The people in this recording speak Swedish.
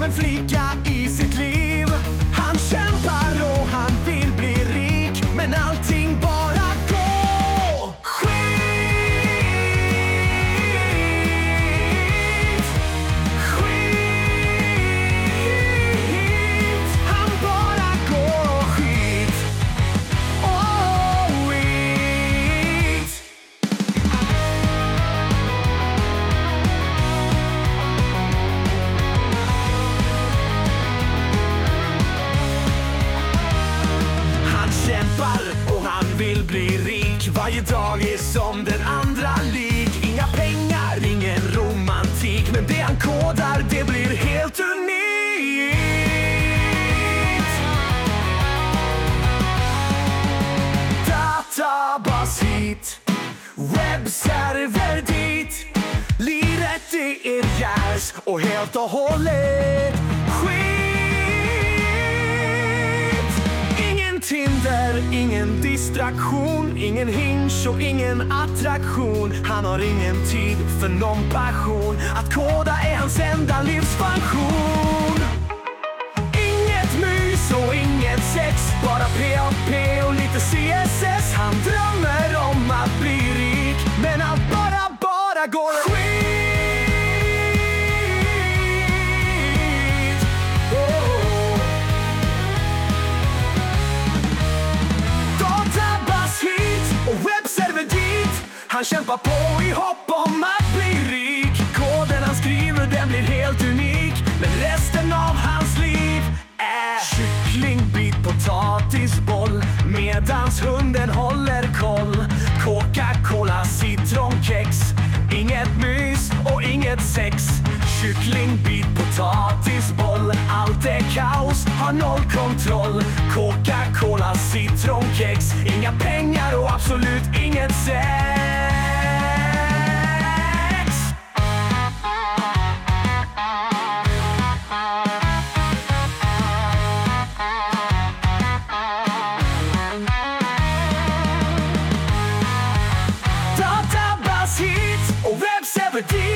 av en flicka i sitt liv. Han kämpar och han vill bli rik, men allting bara går skit. Han bara går skit. Oh, skit. Han kämpar och han vill bli rik. Varje dag är som den andra lik. Inga pengar, ingen romantik, men det han kodar, det blir helt unikt. Databas hit, webbserver dit. Livet det är järs och helt och hållet skit. Ingen Tinder, ingen distraktion, ingen hinge och ingen attraktion. Han har ingen tid för någon passion. Att koda är hans enda livsfunktion. Inget mys och inget sex, bara PHP och lite CSS. Han drömmer om att bli rik, men allt bara går skit. Oh. Databas hit och webbserver dit. Han kämpar på i hopp om att bli rik. Koden han skriver, den blir helt unik, men resten av hans liv är kycklingbit, potatisboll, medans hunden håller koll. Coca-Cola, citronkex, inget mys och inget sex. Kycklingbit, potatisboll, allt är kaos, har noll kontroll. Coca-Cola, citronkex, inga pengar och absolut inget sex. Databas hit och webbserver dit.